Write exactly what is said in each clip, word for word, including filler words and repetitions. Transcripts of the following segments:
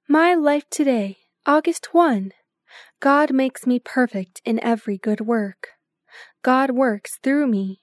My life today, August first. God makes me perfect in every good work. God works through me.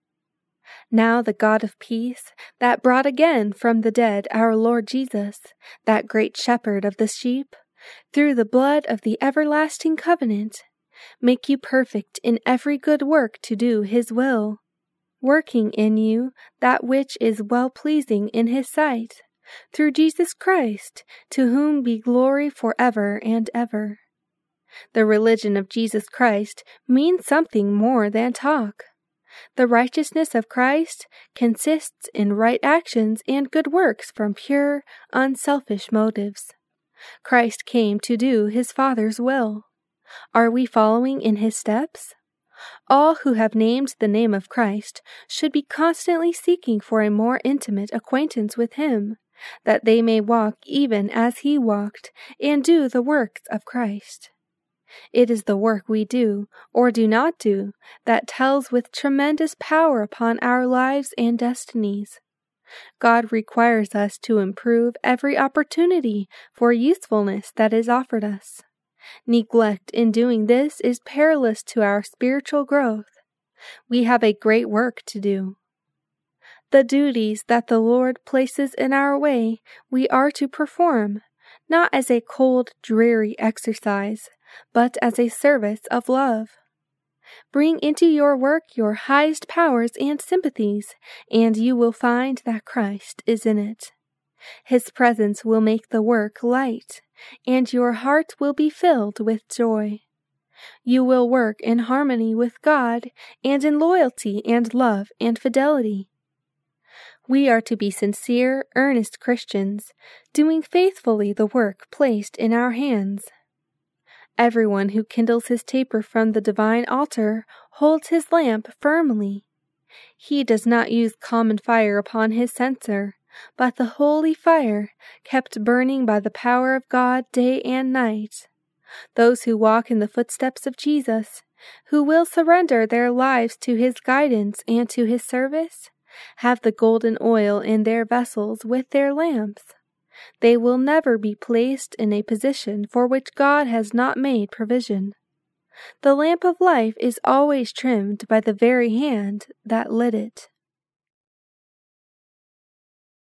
Now the God of peace, that brought again from the dead our Lord Jesus, that great shepherd of the sheep, through the blood of the everlasting covenant, make you perfect in every good work to do his will, working in you that which is well-pleasing in his sight, through Jesus Christ, to whom be glory forever and ever. The religion of Jesus Christ means something more than talk. The righteousness of Christ consists in right actions and good works from pure, unselfish motives. Christ came to do his Father's will. Are we following in his steps? All who have named the name of Christ should be constantly seeking for a more intimate acquaintance with him, that they may walk even as he walked and do the works of Christ. It is the work we do, or do not do, that tells with tremendous power upon our lives and destinies. God requires us to improve every opportunity for usefulness that is offered us. Neglect in doing this is perilous to our spiritual growth. We have a great work to do. The duties that the Lord places in our way we are to perform, not as a cold, dreary exercise, but as a service of love. Bring into your work your highest powers and sympathies, and you will find that Christ is in it. His presence will make the work light, and your heart will be filled with joy. You will work in harmony with God and in loyalty and love and fidelity. We are to be sincere, earnest Christians, doing faithfully the work placed in our hands. Everyone who kindles his taper from the divine altar holds his lamp firmly. He does not use common fire upon his censer, but the holy fire kept burning by the power of God day and night. Those who walk in the footsteps of Jesus, who will surrender their lives to his guidance and to his service, have the golden oil in their vessels with their lamps. They will never be placed in a position for which God has not made provision. The lamp of life is always trimmed by the very hand that lit it.